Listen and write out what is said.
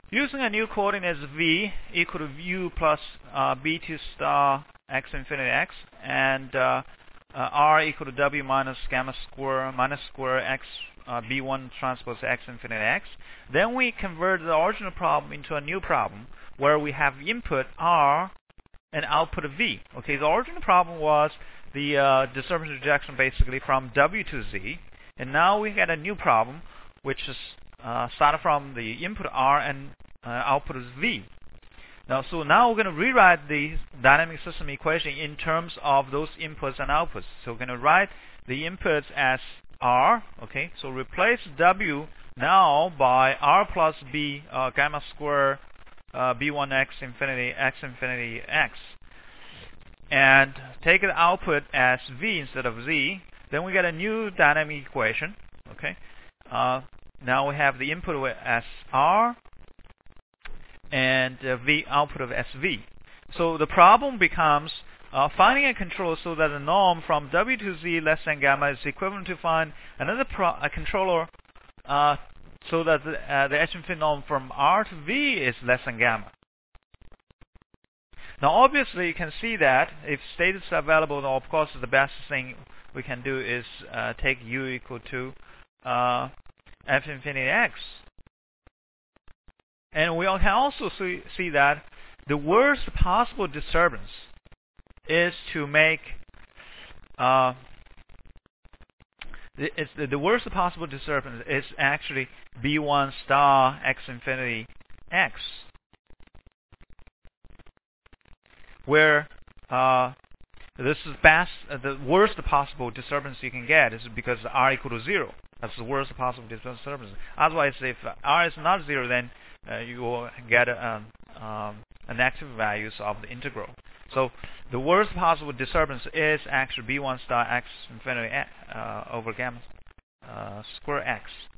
Using a new coordinates v equal to u plus b2 star x infinity x and r equal to w minus gamma square minus square x b1 transpose x infinity x, then we convert the original problem into a new problem where we have input r and output v. Okay, the original problem was the disturbance rejection basically from w to z, and now we get a new problem which is started from the input r and output is v. So now we're going to rewrite the dynamic system equation in terms of those inputs and outputs. So we're going to write the inputs as r. Okay, so replace w now by r plus b gamma square b1 x infinity x, and take the output as v instead of z. Then we get a new dynamic equation. Okay, now we have the input as r and v output of sv. So the problem becomes finding a controller so that the norm from w to z less than gamma is equivalent to find another controller so that the h infinity norm from r to v is less than gamma. Now obviously you can see that if status are available, then of course the best thing we can do is take u equal to f infinity x. And we can also see that the worst possible disturbance is to make the worst possible disturbance is actually b1 star x infinity x, where this is the worst possible disturbance you can get is because r equal to 0. That's the worst possible disturbance. Otherwise, if r is not 0, then you will get negative values of the integral. So the worst possible disturbance is actually b1 star x infinity over gamma square x.